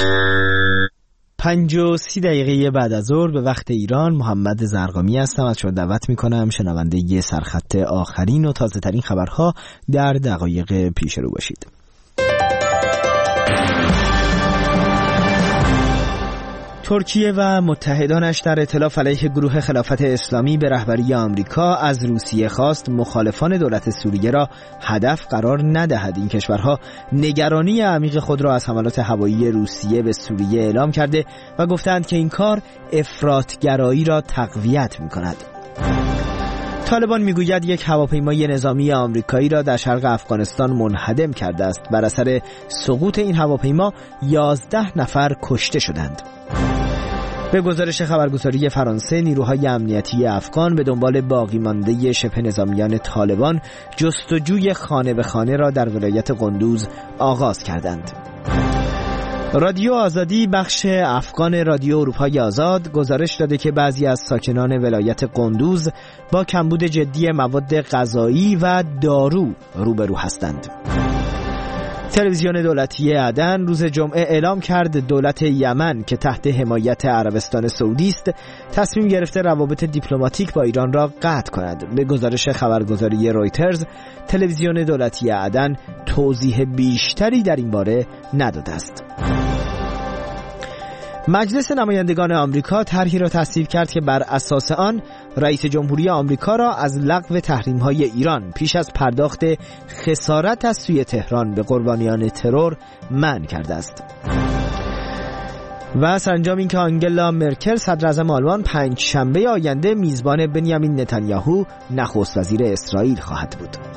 5:30 بعد از ظهر به وقت ایران، محمد زرقامی هستم. از شما دعوت میکنم شنونده سرخط آخرین و تازه ترین خبرها در دقایق پیش رو باشید. ترکیه و متحدانش در ائتلاف علیه گروه خلافت اسلامی به رهبری آمریکا از روسیه خواست مخالفان دولت سوریه را هدف قرار ندهد. این کشورها نگرانی عمیق خود را از حملات هوایی روسیه به سوریه اعلام کرده و گفتند که این کار افراط‌گرایی را تقویت می‌کند. طالبان میگوید یک هواپیمای نظامی آمریکایی را در شرق افغانستان منهدم کرده است. بر اثر سقوط این هواپیما 11 نفر کشته شدند. به گزارش خبرگزاری فرانسه، نیروهای امنیتی افغان به دنبال باقی مانده شبه نظامیان طالبان جستجوی خانه به خانه را در ولایت قندوز آغاز کردند. رادیو آزادی، بخش افغان رادیو اروپای آزاد، گزارش داده که بعضی از ساکنان ولایت قندوز با کمبود جدی مواد غذایی و دارو روبرو هستند. تلویزیون دولتی عدن روز جمعه اعلام کرد دولت یمن که تحت حمایت عربستان سعودی است تصمیم گرفته روابط دیپلماتیک با ایران را قطع کند. به گزارش خبرگزاری رویترز، تلویزیون دولتی عدن توضیح بیشتری در این باره نداده است. مجلس نمایندگان آمریکا طرحی را تصویب کرد که بر اساس آن رئیس جمهوری آمریکا را از لغو تحریم‌های ایران پیش از پرداخت خسارت از سوی تهران به قربانیان ترور منع کرده است. و سرانجام این که آنگلا مرکل صدراعظم آلمان پنجشنبه آینده میزبان بنیامین نتانیاهو نخست وزیر اسرائیل خواهد بود.